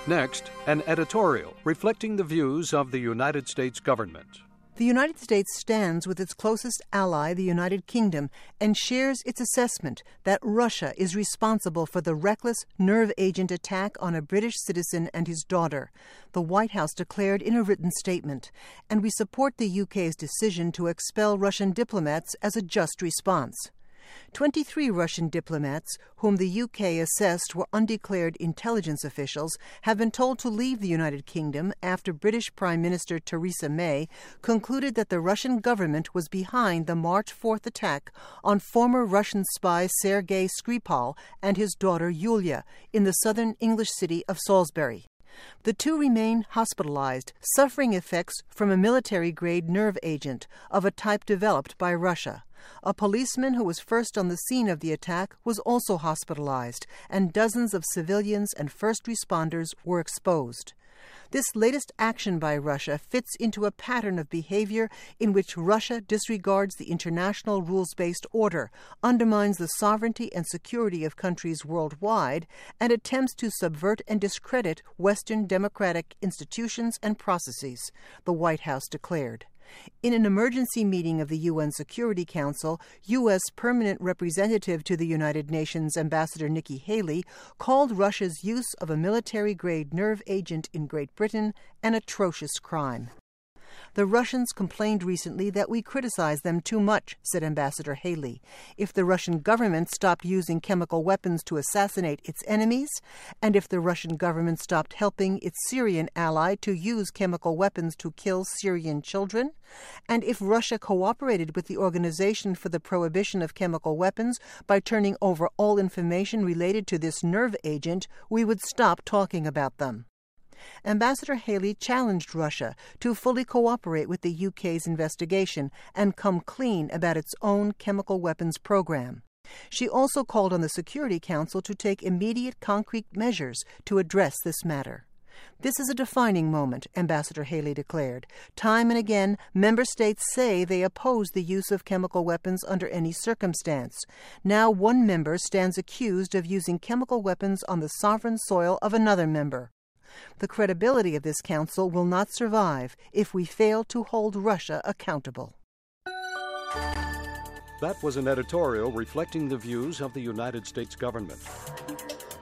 Next, an editorial reflecting the views of the United States government. The United States stands with its closest ally, the United Kingdom, and shares its assessment that Russia is responsible for the reckless nerve agent attack on a British citizen and his daughter, the White House declared in a written statement, and we support the UK's decision to expel Russian diplomats as a just response. 23 Russian diplomats, whom the UK assessed were undeclared intelligence officials, have been told to leave the United Kingdom after British Prime Minister Theresa May concluded that the Russian government was behind the March 4th attack on former Russian spy Sergei Skripal and his daughter Yulia in the southern English city of Salisbury. The two remain hospitalized, suffering effects from a military-grade nerve agent of a type developed by Russia. A policeman who was first on the scene of the attack was also hospitalized, and dozens of civilians and first responders were exposed. This latest action by Russia fits into a pattern of behavior in which Russia disregards the international rules-based order, undermines the sovereignty and security of countries worldwide, and attempts to subvert and discredit Western democratic institutions and processes, the White House declared. In an emergency meeting of the UN Security Council, U.S. Permanent Representative to the United Nations Ambassador Nikki Haley called Russia's use of a military-grade nerve agent in Great Britain an atrocious crime. The Russians complained recently that we criticize them too much, said Ambassador Haley. If the Russian government stopped using chemical weapons to assassinate its enemies, and if the Russian government stopped helping its Syrian ally to use chemical weapons to kill Syrian children, and if Russia cooperated with the Organization for the Prohibition of Chemical Weapons by turning over all information related to this nerve agent, we would stop talking about them. Ambassador Haley challenged Russia to fully cooperate with the UK's investigation and come clean about its own chemical weapons program. She also called on the Security Council to take immediate concrete measures to address this matter. This is a defining moment, Ambassador Haley declared. Time and again, member states say they oppose the use of chemical weapons under any circumstance. Now one member stands accused of using chemical weapons on the sovereign soil of another member. The credibility of this council will not survive if we fail to hold Russia accountable. That was an editorial reflecting the views of the United States government.